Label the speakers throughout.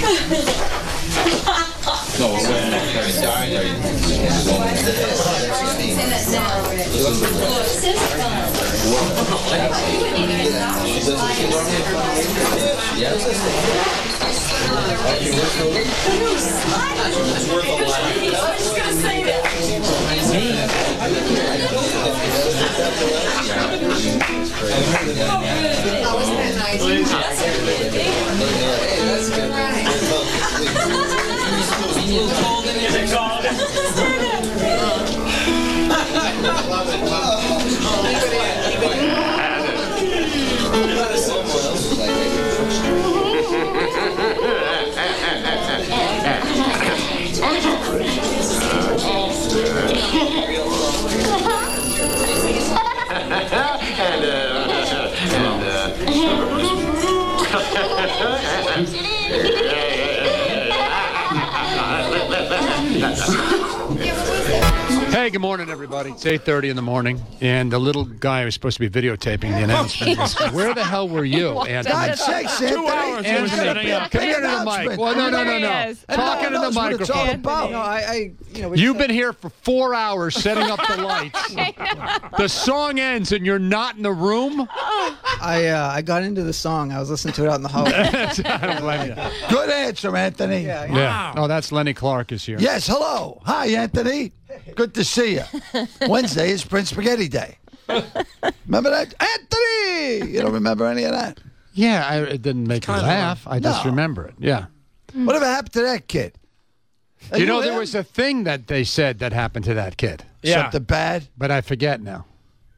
Speaker 1: Hey, good morning, everybody. It's 8:30 in the morning, and the little guy who was supposed to be videotaping the announcement was, where the hell were you, Anthony?
Speaker 2: God's sakes, Anthony.
Speaker 3: 2 hours.
Speaker 1: Anthony, come here to the mic. Well, no. Talking to the microphone.
Speaker 2: No,
Speaker 1: You've been here for 4 hours setting up the lights. The song ends, and you're not in the room?
Speaker 2: I got into the song. I was listening to it out in the hallway.
Speaker 1: I don't blame you.
Speaker 4: Good answer, Anthony.
Speaker 2: Yeah.
Speaker 1: Yeah. Oh, that's Lenny Clark is here.
Speaker 4: Yes, hello. Hi, Anthony. Good to see you. Wednesday is Prince Spaghetti Day. Remember that? Anthony! You don't remember any of that?
Speaker 1: Yeah, it didn't make me laugh. I just remember it. Yeah.
Speaker 4: Whatever happened to that kid?
Speaker 1: You know, there was a thing that they said that happened to that kid.
Speaker 4: Something bad?
Speaker 1: But I forget now.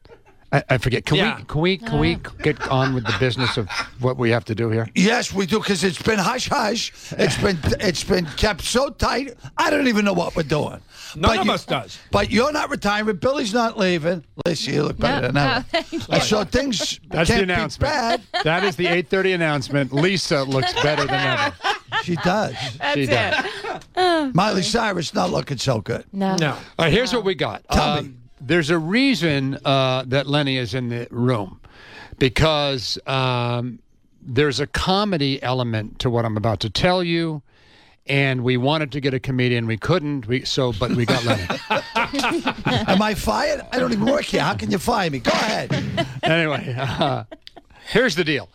Speaker 1: I forget. Can we get on with the business of what we have to do here?
Speaker 4: Yes, we do, because it's been hush-hush. It's been kept so tight, I don't even know what we're doing.
Speaker 3: None of us does.
Speaker 4: But you're not retiring. Billy's not leaving. Lisa, you look better than ever. So things
Speaker 1: That's the
Speaker 4: can't be
Speaker 1: announcement.
Speaker 4: bad.
Speaker 1: That is the 8:30 announcement. Lisa looks better than ever.
Speaker 4: She does.
Speaker 1: She does.
Speaker 4: Miley Cyrus not looking so good.
Speaker 3: No.
Speaker 1: All right, here's what we got.
Speaker 4: Tell me.
Speaker 1: There's a reason that Lenny is in the room, because there's a comedy element to what I'm about to tell you, and we wanted to get a comedian. We couldn't, but we got Lenny.
Speaker 4: Am I fired? I don't even work here. How can you fire me? Go ahead.
Speaker 1: Anyway, here's the deal.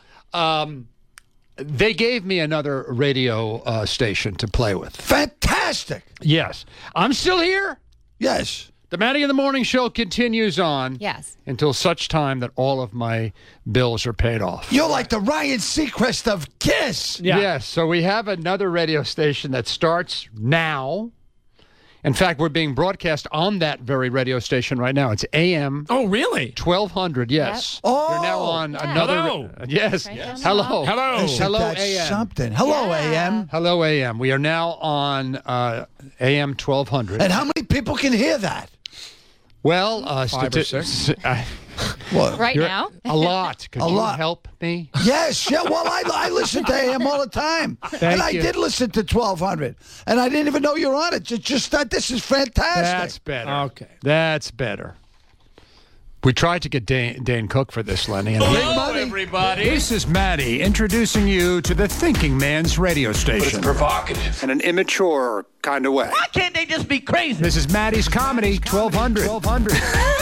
Speaker 1: They gave me another radio station to play with.
Speaker 4: Fantastic.
Speaker 1: Yes. I'm still here.
Speaker 4: Yes.
Speaker 1: The Maddie in the Morning Show continues on.
Speaker 5: Yes.
Speaker 1: Until such time that all of my bills are paid off.
Speaker 4: You're like the Ryan Seacrest of KISS.
Speaker 3: Yeah.
Speaker 1: Yes. So we have another radio station that starts now. In fact, we're being broadcast on that very radio station right now. It's AM.
Speaker 3: Oh, really?
Speaker 1: 1200, yes.
Speaker 4: Yep. Oh.
Speaker 1: You're now on another.
Speaker 3: Hello.
Speaker 1: Yes.
Speaker 5: Yes.
Speaker 1: Hello.
Speaker 3: Hello.
Speaker 1: Hello,
Speaker 4: That's
Speaker 1: AM.
Speaker 4: something. Hello, AM.
Speaker 1: Hello, AM. We are now on AM 1200.
Speaker 4: And how many people can hear that?
Speaker 1: Well,
Speaker 3: 5 or 6.
Speaker 4: What?
Speaker 5: Right now?
Speaker 1: A lot. Could
Speaker 4: A
Speaker 1: you
Speaker 4: lot.
Speaker 1: help me?
Speaker 4: Yes, yeah. Well, I listen to AM all the time.
Speaker 1: Thank
Speaker 4: and I
Speaker 1: you.
Speaker 4: did listen to 1200. And I didn't even know you're on it. Just that this is fantastic.
Speaker 1: That's better.
Speaker 3: Okay.
Speaker 1: That's better. We tried to get Dane Cook for this, Lenny. And
Speaker 4: Hello,
Speaker 3: everybody.
Speaker 1: This is Maddie introducing you to the Thinking Man's radio station.
Speaker 3: Provocative.
Speaker 1: In an immature kind of way.
Speaker 3: Why can't they just be crazy?
Speaker 1: This is Maddie's Comedy, 1200. 1200.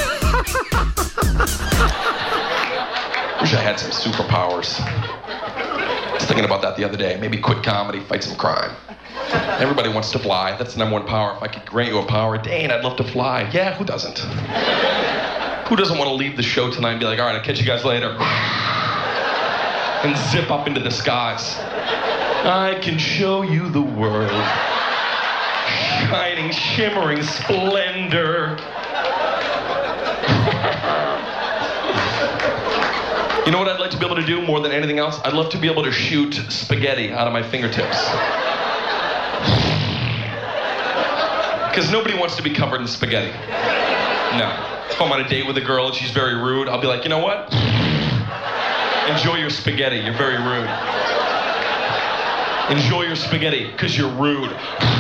Speaker 6: Wish I had some superpowers. I was thinking about that the other day. Maybe quit comedy, fight some crime. Everybody wants to fly. That's the number one power. If I could grant you a power, Dane, I'd love to fly. Yeah, who doesn't? Who doesn't want to leave the show tonight and be like, all right, I'll catch you guys later. And zip up into the skies. I can show you the world. Shining, shimmering splendor. You know what I'd like to be able to do more than anything else? I'd love to be able to shoot spaghetti out of my fingertips. Because nobody wants to be covered in spaghetti. No. If I'm on a date with a girl and she's very rude, I'll be like, you know what? Enjoy your spaghetti. You're very rude. Enjoy your spaghetti, because you're rude.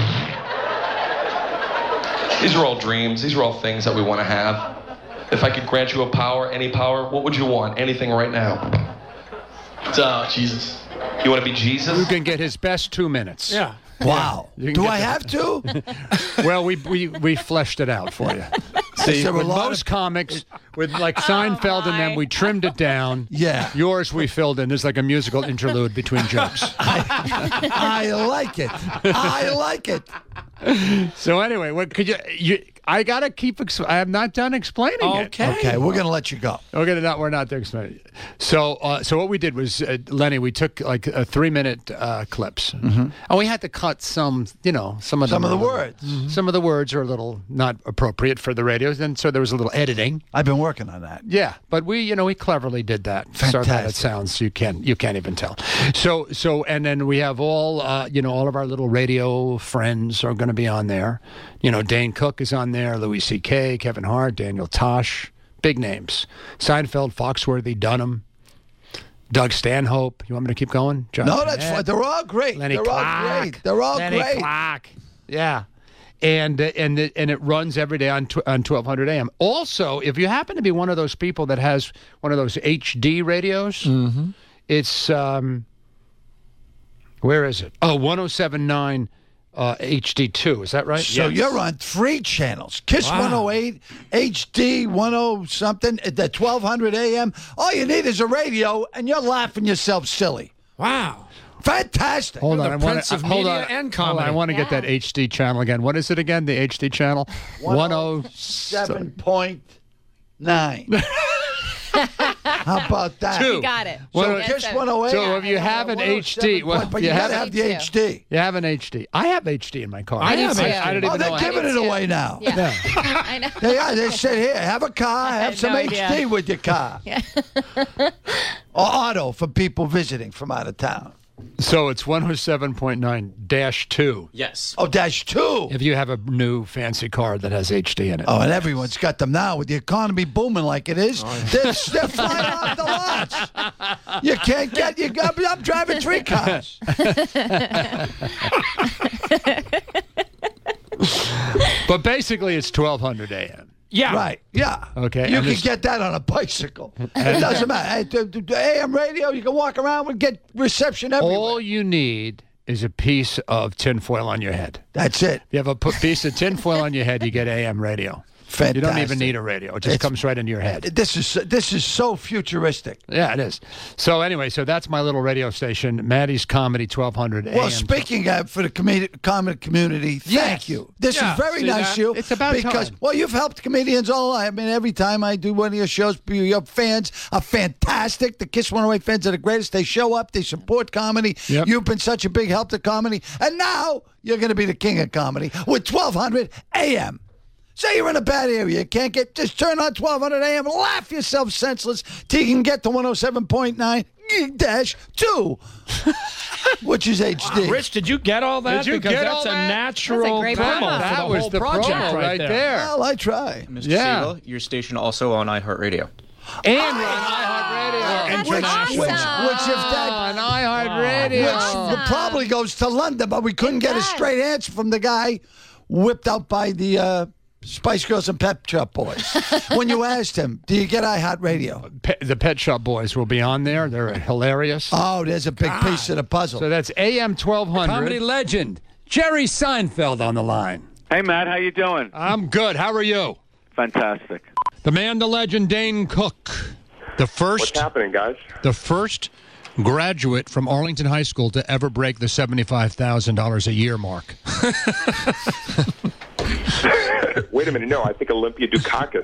Speaker 6: These are all dreams. These are all things that we want to have. If I could grant you a power, any power, what would you want? Anything right now.
Speaker 7: Jesus.
Speaker 6: You want to be Jesus?
Speaker 1: You can get his best 2 minutes.
Speaker 3: Yeah.
Speaker 4: Wow.
Speaker 1: You can
Speaker 4: Do
Speaker 1: get
Speaker 4: I
Speaker 1: the-
Speaker 4: have to?
Speaker 1: Well, we fleshed it out for you. See,
Speaker 4: there were
Speaker 1: with
Speaker 4: a lot
Speaker 1: most
Speaker 4: of-
Speaker 1: comics, with like Seinfeld and them, we trimmed it down.
Speaker 4: Yeah.
Speaker 1: Yours we filled in. There's like a musical interlude between jokes.
Speaker 4: I like it. I like it.
Speaker 1: So anyway, what could you I gotta keep. I am not done explaining it.
Speaker 4: Okay, we're gonna let you go.
Speaker 1: We're not done explaining it. So what we did was, Lenny, we took like 3-minute clips, and we had to cut some of the
Speaker 4: Some of the words.
Speaker 1: Some of the words are a little not appropriate for the radio, and so there was a little editing.
Speaker 4: I've been working on that.
Speaker 1: Yeah, but we cleverly did that so that it
Speaker 4: Fantastic.
Speaker 1: sounds you can't even tell. So and then we have all all of our little radio friends are going to be on there. Dane Cook is on there, Louis C.K., Kevin Hart, Daniel Tosh, big names. Seinfeld, Foxworthy, Dunham, Doug Stanhope. You want me to keep going? John
Speaker 4: No, that's
Speaker 1: Burnett,
Speaker 4: fine. They're all great.
Speaker 1: Lenny
Speaker 4: They're
Speaker 1: Clark.
Speaker 4: all great. They're all
Speaker 1: Lenny
Speaker 4: great.
Speaker 1: Clark. Yeah. And it runs every day on 1200 AM. Also, if you happen to be one of those people that has one of those HD radios, it's where is it? Oh, 1079 HD2. Is that right?
Speaker 4: So you're on 3 channels. Kiss 108, HD 10 something, the 1200 AM. All you need is a radio, and you're laughing yourself silly.
Speaker 3: Wow.
Speaker 4: Fantastic.
Speaker 1: Hold on,
Speaker 3: the
Speaker 1: I want
Speaker 3: prince of
Speaker 1: hold
Speaker 3: media
Speaker 1: on,
Speaker 3: and
Speaker 1: hold on,
Speaker 3: comedy.
Speaker 1: I want to get that HD channel again. What is it again? The HD channel?
Speaker 4: 107.9. How about that?
Speaker 1: Two.
Speaker 5: You got it.
Speaker 1: Well,
Speaker 5: Yes,
Speaker 4: Kiss
Speaker 5: sir.
Speaker 4: 108.
Speaker 1: So if you have an HD, well,
Speaker 4: but
Speaker 1: you
Speaker 4: you
Speaker 1: have
Speaker 4: gotta have the
Speaker 5: Me too.
Speaker 4: HD.
Speaker 1: You have an HD. I have HD in my car.
Speaker 3: I have
Speaker 5: too.
Speaker 3: HD.
Speaker 1: I don't
Speaker 4: Oh,
Speaker 1: even know.
Speaker 4: they're
Speaker 1: I
Speaker 4: giving it
Speaker 5: too.
Speaker 4: away now.
Speaker 5: Yeah. I know.
Speaker 4: They said, here, have a car, have some
Speaker 5: no
Speaker 4: HD
Speaker 5: idea.
Speaker 4: with your car. Or auto for people visiting from out of town.
Speaker 1: So it's 107.9-2.
Speaker 3: Yes.
Speaker 4: Oh, -2.
Speaker 1: If you have a new fancy car that has HD in it.
Speaker 4: Oh, and everyone's got them now with the economy booming like it is. They're flying off the lots. You can't get. I'm driving 3 cars.
Speaker 1: But basically, it's 1200 AM.
Speaker 3: Yeah.
Speaker 4: Right. Yeah.
Speaker 1: Okay,
Speaker 4: You
Speaker 1: and
Speaker 4: can
Speaker 1: this-
Speaker 4: get that on a bicycle. It doesn't matter. AM radio, you can walk around and get reception everywhere.
Speaker 1: All you need is a piece of tinfoil on your head.
Speaker 4: That's it.
Speaker 1: You have a piece of tinfoil on your head, you get AM radio.
Speaker 4: Fantastic.
Speaker 1: You don't even need a radio. It just
Speaker 4: It's-
Speaker 1: comes right into your head.
Speaker 4: This is so futuristic.
Speaker 1: Yeah, it is. So anyway, that's my little radio station, Maddie's Comedy 1200 AM.
Speaker 4: Well, speaking of for the comedy community, thank
Speaker 1: Yes.
Speaker 4: you. This
Speaker 3: Yeah,
Speaker 4: is very
Speaker 3: see
Speaker 4: nice
Speaker 3: that?
Speaker 4: of you.
Speaker 1: It's about
Speaker 4: because
Speaker 1: time.
Speaker 4: well, you've helped comedians all. I mean, every time I do one of your shows, your fans are fantastic. The Kiss 108 fans are the greatest. They show up. They support comedy.
Speaker 1: Yep.
Speaker 4: You've been such a big help to comedy, and now you're going to be the king of comedy with 1200 AM. Say you're in a bad area, you can't get, just turn on 1200 AM, laugh yourself senseless till you can get to 107.9-2, which is HD.
Speaker 3: Rich, did you get all that?
Speaker 1: Did you
Speaker 3: because
Speaker 1: get
Speaker 3: that's
Speaker 1: all
Speaker 3: a
Speaker 1: that?
Speaker 3: natural
Speaker 5: That's a great
Speaker 3: promo
Speaker 5: promo.
Speaker 3: for
Speaker 1: that
Speaker 3: the
Speaker 1: was
Speaker 3: whole
Speaker 1: the
Speaker 3: project
Speaker 1: promo right there.
Speaker 4: Well, I try.
Speaker 7: Mr.
Speaker 1: Yeah.
Speaker 7: Siegel, your station also on iHeartRadio.
Speaker 1: And we're on iHeartRadio.
Speaker 5: That's
Speaker 1: International.
Speaker 5: awesome.
Speaker 4: Which if that
Speaker 1: On iHeartRadio.
Speaker 4: which probably goes to London, but we couldn't get a
Speaker 5: does.
Speaker 4: straight answer from the guy whipped out by the Spice Girls and Pet Shop Boys. When you asked him, do you get iHeartRadio?
Speaker 1: The Pet Shop Boys will be on there. They're hilarious.
Speaker 4: Oh, there's a big piece of the puzzle.
Speaker 1: So that's AM 1200. Comedy legend Jerry Seinfeld on the line.
Speaker 8: Hey, Matt, how you doing?
Speaker 1: I'm good. How are you?
Speaker 8: Fantastic.
Speaker 1: The man, the legend, Dane Cook. The first
Speaker 8: happening, guys?
Speaker 1: graduate from Arlington High School to ever break the $75,000 a year mark.
Speaker 8: Wait a minute. No, I think Olympia Dukakis.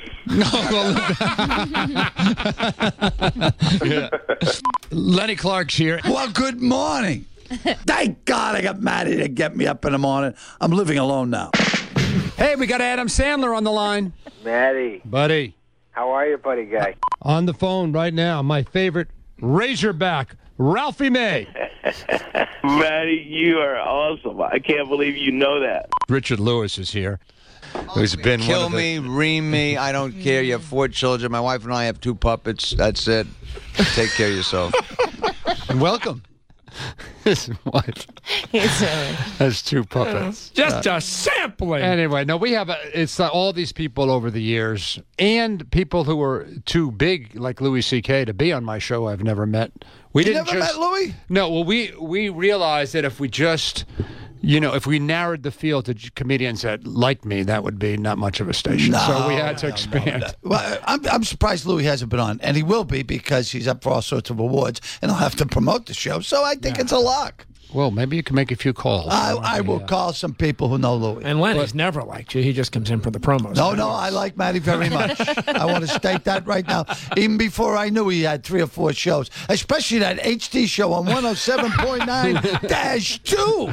Speaker 1: Yeah. Lenny Clark's here.
Speaker 4: Well, good morning. Thank God I got Maddie to get me up in the morning. I'm living alone now.
Speaker 1: Hey, we got Adam Sandler on the line.
Speaker 9: Maddie,
Speaker 1: Buddy.
Speaker 9: how are you, buddy guy?
Speaker 1: On the phone right now, my favorite Razorback, Ralphie May.
Speaker 8: Maddie, you are awesome. I can't believe you know that.
Speaker 1: Richard Lewis is here. Who's been one
Speaker 10: Kill
Speaker 1: of the-
Speaker 10: me, ream me. I don't care. You have 4 children. My wife and I have 2 puppets. That's it. Take care of yourself.
Speaker 1: Welcome. His wife.
Speaker 5: He's silly.
Speaker 1: Has two puppets.
Speaker 3: Just a sampling.
Speaker 1: Anyway, no, we have it's all these people over the years and people who were too big, like Louis C.K., to be on my show I've never met. We
Speaker 4: You
Speaker 1: didn't
Speaker 4: never met Louis?
Speaker 1: No, well, we realized that if we just, if we narrowed the field to comedians that liked me, that would be not much of a station. So we had to expand.
Speaker 4: Well, I'm surprised Louis hasn't been on, and he will be because he's up for all sorts of awards, and he'll have to promote the show. So I think it's a lock.
Speaker 1: Well, maybe you can make a few calls.
Speaker 4: I will call some people who know Louis.
Speaker 3: And Lenny's never liked you. He just comes in for the promos.
Speaker 4: No, I like Matty very much. I want to state that right now. Even before I knew he had 3 or 4 shows, especially that HD show on 107.9-2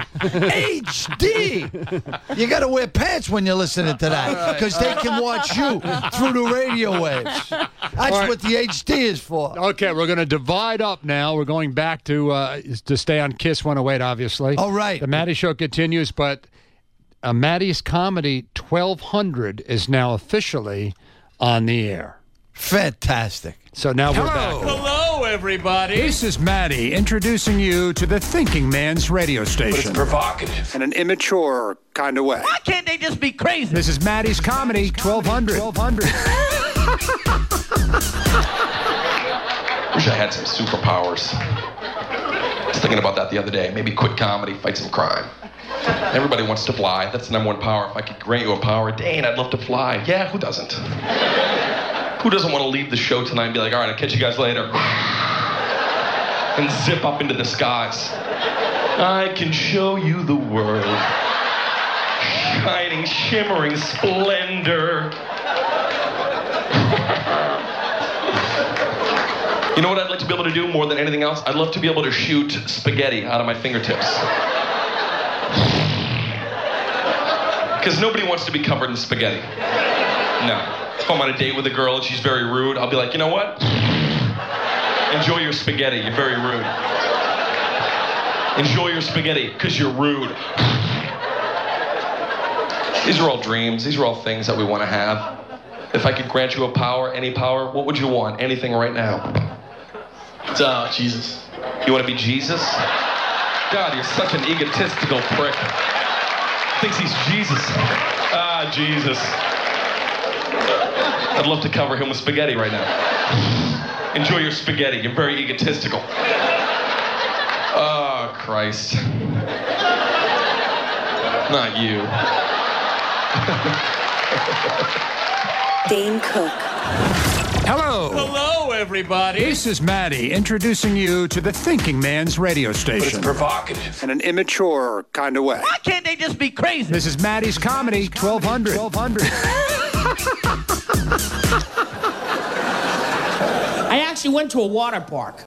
Speaker 4: HD. You got to wear pants when you're listening to that because they can watch you through the radio waves. That's what the HD is for.
Speaker 1: Okay, we're going to divide up now. We're going back to stay on Kiss 108, obviously.
Speaker 4: All right.
Speaker 1: The Matty Show continues, but Matty's Comedy 1200 is now officially on the air.
Speaker 4: Fantastic.
Speaker 1: So now we're back.
Speaker 3: Hello, everybody.
Speaker 1: This is Matty introducing you to the Thinking Man's radio station.
Speaker 3: But it's provocative.
Speaker 1: In an immature kind of way.
Speaker 3: Why can't they just be crazy?
Speaker 1: This is Matty's Comedy 1200.
Speaker 6: Wish I had some superpowers. I was thinking about that the other day. Maybe quit comedy, fight some crime. Everybody wants to fly. That's the #1 power. If I could grant you a power, Dane, I'd love to fly. Yeah, who doesn't? Who doesn't want to leave the show tonight and be like, all right, I'll catch you guys later. And zip up into the skies. I can show you the world. Shining, shimmering splendor. You know what I'd like to be able to do more than anything else? I'd love to be able to shoot spaghetti out of my fingertips. Because nobody wants to be covered in spaghetti. No. If I'm on a date with a girl and she's very rude, I'll be like, you know what? Enjoy your spaghetti, you're very rude. Enjoy your spaghetti, because you're rude. These are all dreams. These are all things that we want to have. If I could grant you a power, any power, what would you want? Anything right now. Jesus. You want to be Jesus? God, you're such an egotistical prick. Thinks he's Jesus. Jesus. I'd love to cover him with spaghetti right now. Enjoy your spaghetti. You're very egotistical. Oh, Christ. Not you.
Speaker 11: Dane Cook.
Speaker 1: Hello,
Speaker 3: everybody.
Speaker 1: This is Matty introducing you to the Thinking Man's radio station.
Speaker 3: But it's provocative.
Speaker 1: In an immature kind of way.
Speaker 3: Why can't they just be crazy?
Speaker 1: This is Matty's Comedy 1200.
Speaker 12: I actually went to a water park.